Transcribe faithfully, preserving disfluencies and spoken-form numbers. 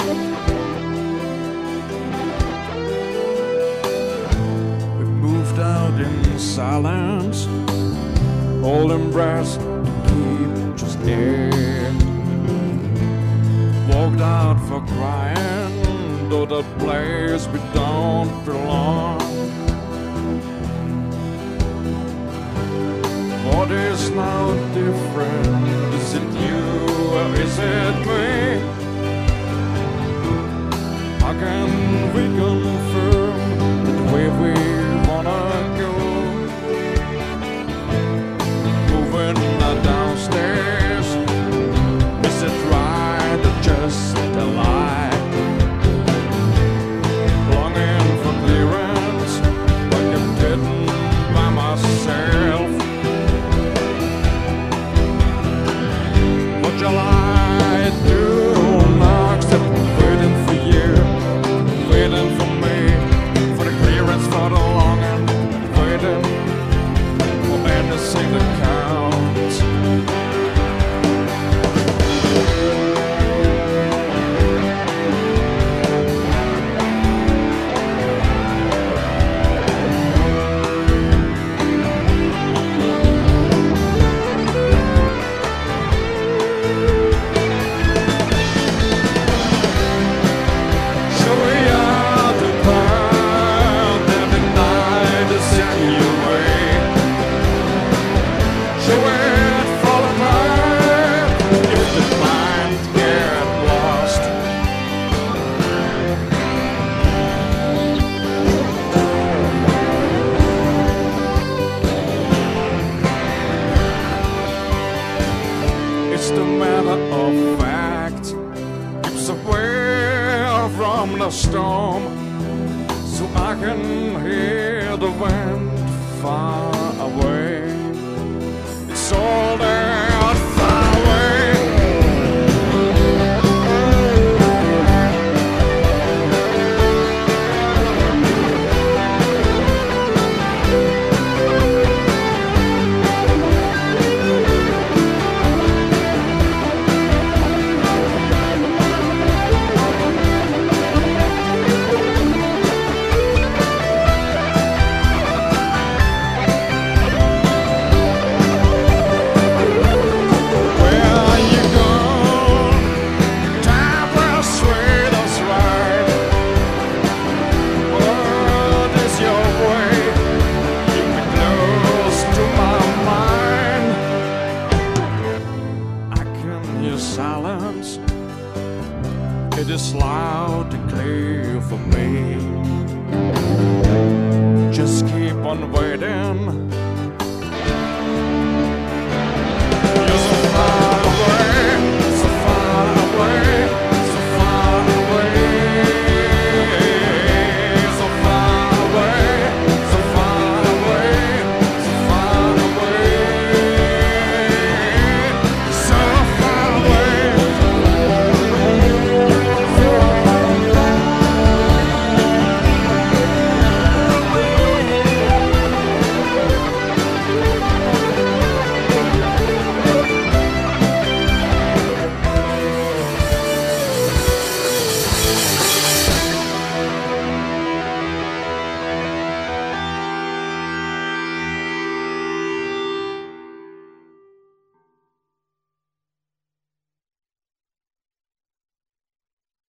We moved out in silence, holding breaths to keep just air. Walked out for crying, though that place we don't belong. What is now different? Is it you or is it me? How can we confirm that way we wanna go? Moving downstairs, is it right or just a lie? Longing for clearance, like I'm getting by myself. What shall I do now except waiting for you, waiting for me, for the clearance, for the longing, waiting for anything that counts. So we are the cloud that the night is in your way. So it fall apart if the mind get lost. It's the matter of fact, keeps away from the storm, so I can hear the wind far away. It's all that far away. Where are you gone? Time will sweet us right. What is your way? Keep me close to my mind. I can hear silence. It is loud and clear for me. Just keep on waiting.